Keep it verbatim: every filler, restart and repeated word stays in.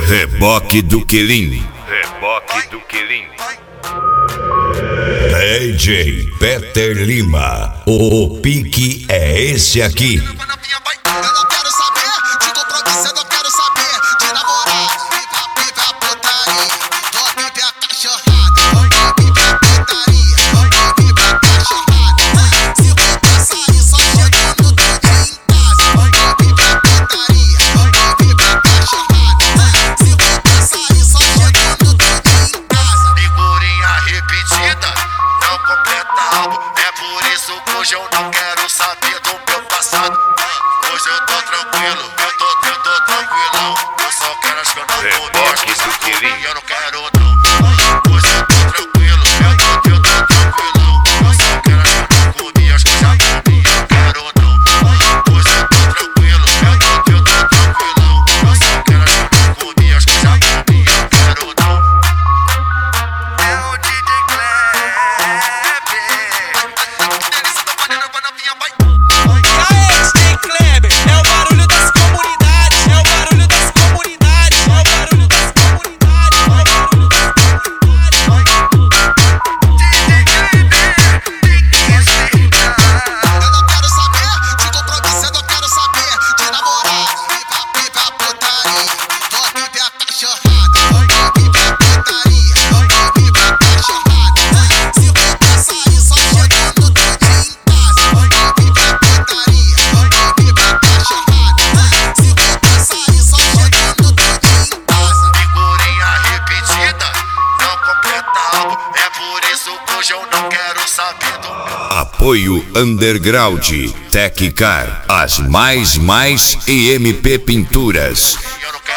Reboque do Quelim. Reboque do Quelim. D J Peter Lima. O pique é esse aqui. Eu não quero saber de compromisso, eu não quero saber de namorado. Pipa, pipa, putaria, vou pipa cachorrada. Vou pipa putaria, vou pipa cachorrada. Se for sair só chegando tudo em casa. Vou pipa putaria, vou pipa cachorrada. Se for sair só chegando tudo em casa. Figurinha repetida, não completa algo. É por isso que hoje eu não quero saber do meu passado. Hoje eu tô tranquilo, eu tô, eu tô tranquilão. Eu só quero as que eu não Reboque do Quelim. eu não quero não. Hoje eu tô tranquilo, eu tô, eu tô tranquilão. Eu só quero as que eu não comi, as que eu já comi, eu não quero não. Hoje eu tô tranquilo, eu tô, eu tô tranquilão. Eu só quero as que eu não comi, as que eu já comi, eu não quero não. É o D J Kleber. Delícia da banana, bananinha, vai. Hoje eu não quero saber do meu. Apoio Underground. Teccar. As mais mais e M P Pinturas. Eu não